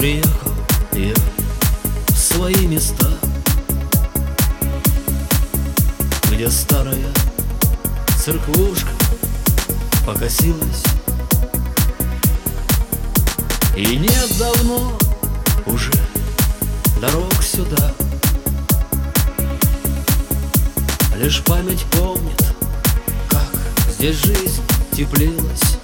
Приехал я в свои места, где старая церквушка покосилась, и нет давно уже дорог сюда. Лишь память помнит, как здесь жизнь теплилась.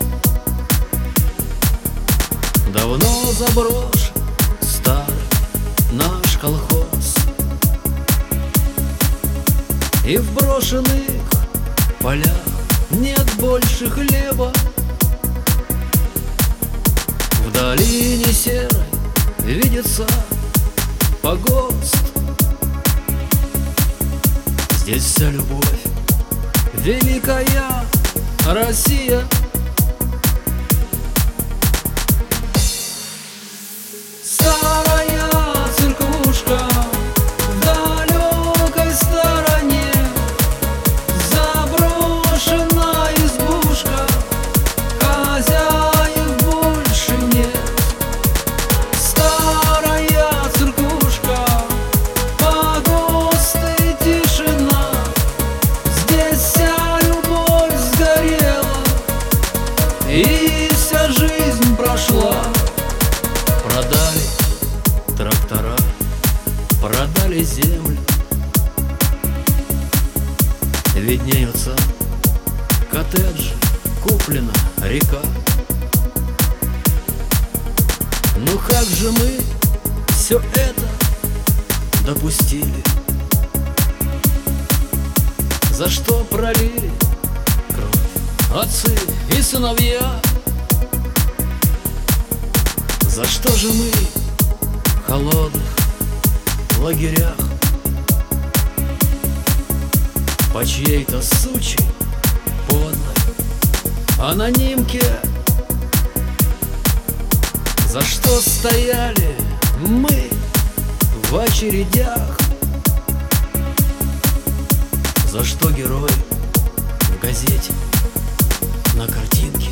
Давно заброшен старый наш колхоз, и в брошенных полях нет больше хлеба. В долине серой видится погост. Здесь вся любовь, великая Россия. Старая церквушка в далекой стороне, заброшена избушка, хозяев больше нет. Старая церквушка, погост и тишина, здесь вся любовь сгорела и вся жизнь прошла. Продали трактора, продали землю, виднеются коттеджи, куплена река. Ну как же мы все это допустили? За что пролили кровь отцы и сыновья? За что же мы в холодных лагерях по чьей-то сучьей подлой анонимке? За что стояли мы в очередях? За что герой в газете на картинке?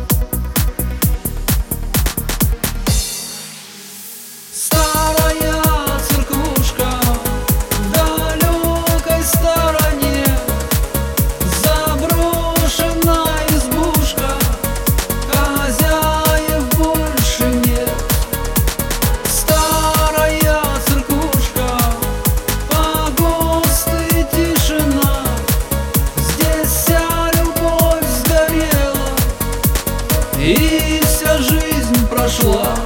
И вся жизнь прошла.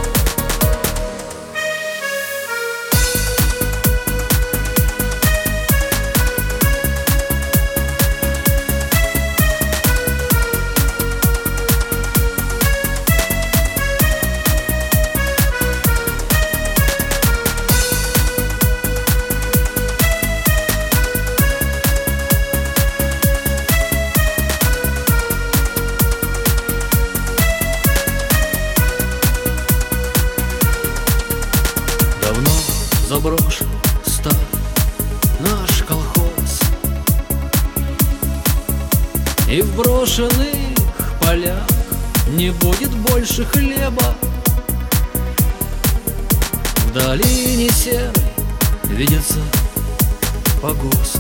Заброшен старый наш колхоз, и в брошенных полях не будет больше хлеба. В долине серой видится погост.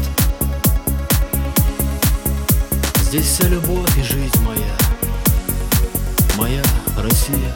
Здесь вся любовь и жизнь моя, моя Россия.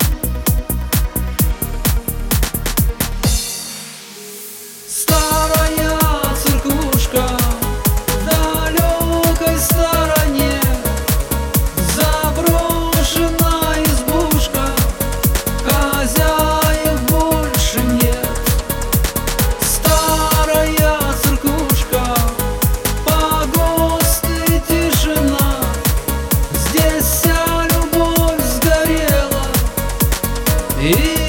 И